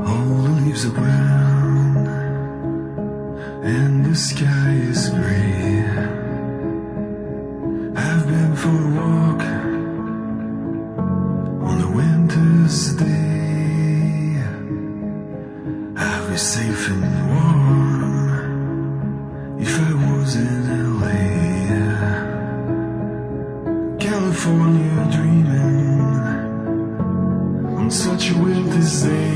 All the leaves are brown and the sky is gray. I've been for a walk on a winter's day. I'd be safe and warm if I was in LA. California dreaming on such a winter's day.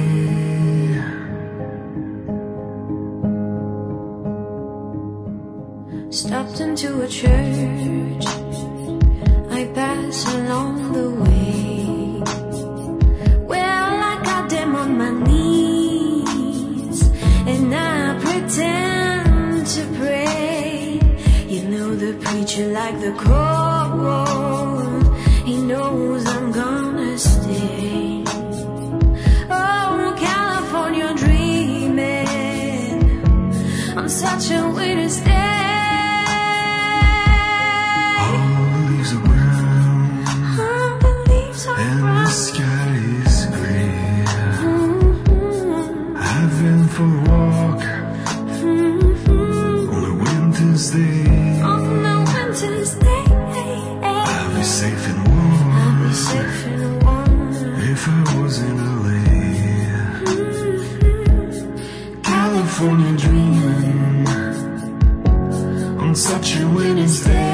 Stopped into a church, I pass along the way. Well, I got them on my knees, and I pretend to pray. You know the preacher like the cold, he knows I'm gonna stay. Oh, California dreaming on such a winter's day. For a walk on a winter's day. On a winter's day, I'll be safe and warm. I'll be safe and warm if I was in LA. California dreaming on such a winter's day.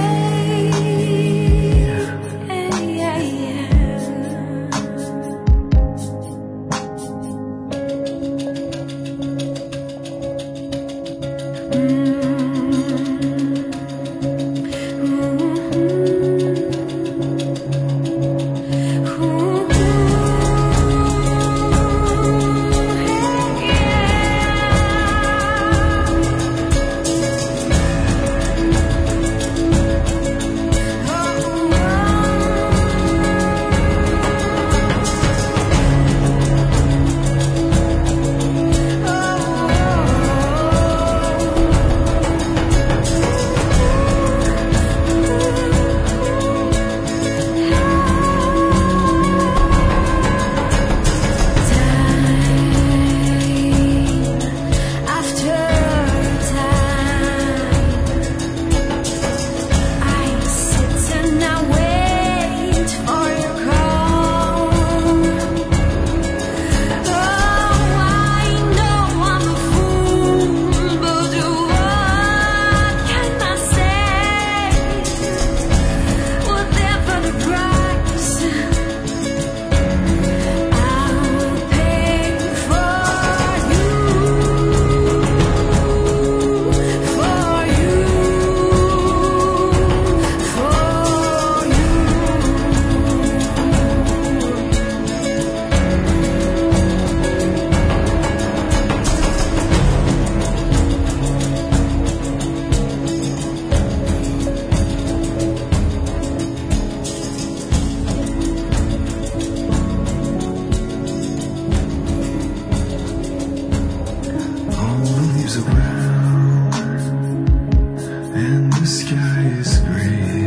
And the sky is gray.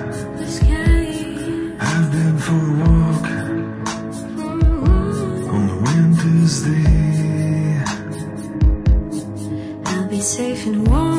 I've been for a walk on a winter's day. I'll be safe and warm